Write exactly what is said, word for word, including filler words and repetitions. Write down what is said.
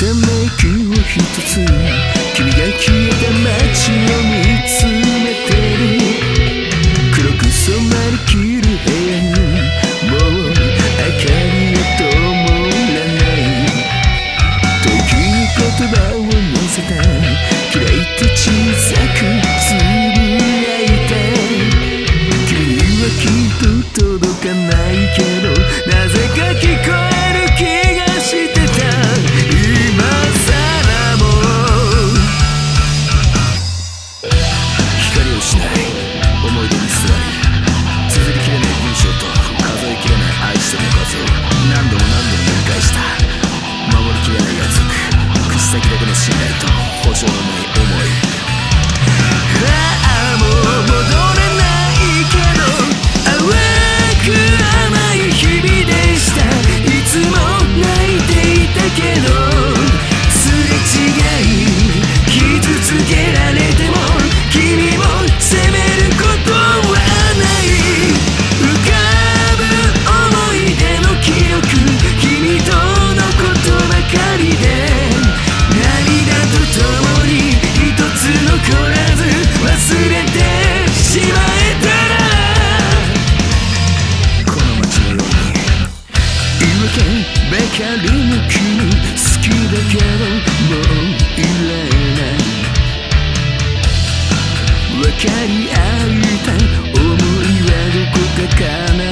らめきを一つ君が消えた街を見つめてる黒く染まりきる部屋にもう明かりが灯らない時に言葉を乗せた嫌いと小さくつぶやいた君にはきっと届かないけどなぜか聞こえる気がしてた今さらも光をしない思い出に座り綴りきれない文章と数えきれない愛してる数を何度も何度も繰り返した守りきれない約束口先だけの信頼と保証のない思いああもう戻れないけど淡く甘い日々でしたいつも泣いていたけどすれ違い傷つけられても君を責めることはない浮かぶ思い出の記憶君とのことばかりで涙と共に一つ残らず忘れてしまえたらこの街のように言い訳ばかりの君好きだけどもういらない分かり合えた想いはどこか悲